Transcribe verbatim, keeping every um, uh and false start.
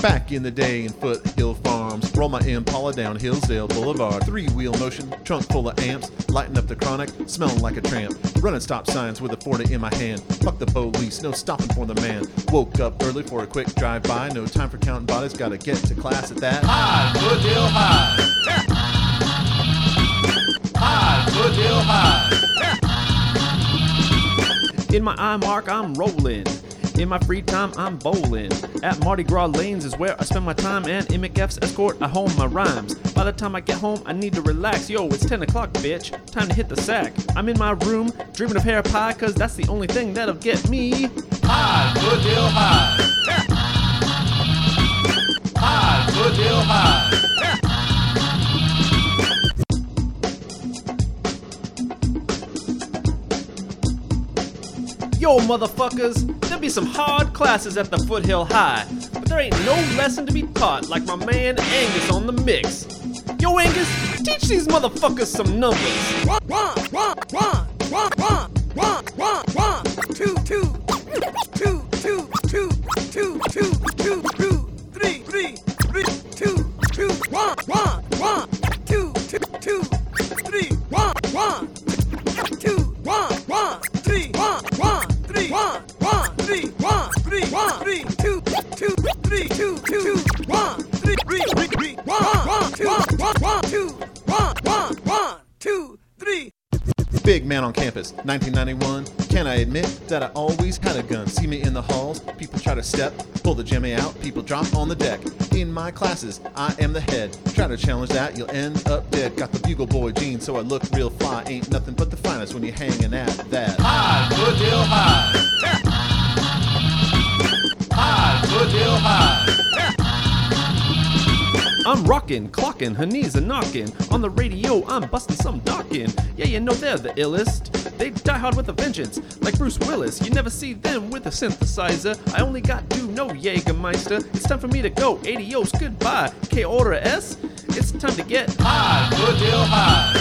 Back in the day in Foothill Farms, roll my Impala down Hillsdale Boulevard. Three-wheel motion, trunk full of amps, lighting up the chronic, smelling like a tramp. Running stop signs with a forty in my hand. Fuck the police, no stopping for the man. Woke up early for a quick drive-by, no time for counting bodies, gotta get to class at that. High, Foothill High. High, Foothill High. In my eye mark, I'm rolling. In my free time, I'm bowling. At Mardi Gras Lanes is where I spend my time, and in McF's escort, I home my rhymes. By the time I get home, I need to relax. Yo, it's ten o'clock, bitch. Time to hit the sack. I'm in my room, dreaming of hair pie, cause that's the only thing that'll get me high, Foothill High. High, Foothill High. Yo, motherfuckers, there'll be some hard classes at the Foothill High, but there ain't no lesson to be taught like my man Angus on the mix. Yo, Angus, teach these motherfuckers some numbers. One, one, one, one, one, one, one, one, two, two, two, two, two, two, two, two, two, three, three, three, two, two, one, one, one, two, two, two, three, one, one, two, one, one, three, one, one. Three, one, one, three, one, three, one, three, two, two, three, two, two, one, three, three, three, three, one, one, two, one, one, two, one, one, one, two, three. Big man on campus, nineteen ninety-one. Can I admit that I always had a gun? See me in the halls, people try to step, pull the jammy out, people drop on the deck. In my classes, I am the head. Try to challenge that, you'll end up dead. Got the bugle boy jeans, so I look real fly. Ain't nothing but the finest when you're hanging at that. High, Foothill High. High, Foothill High. I'm rockin', clockin', her knees are knockin'. On the radio, I'm bustin' some dockin'. Yeah, you know they're the illest. They die hard with a vengeance, like Bruce Willis. You never see them with a synthesizer. I only got do no Jägermeister. It's time for me to go. Adios, goodbye. K order S. It's time to get high, Foothill High.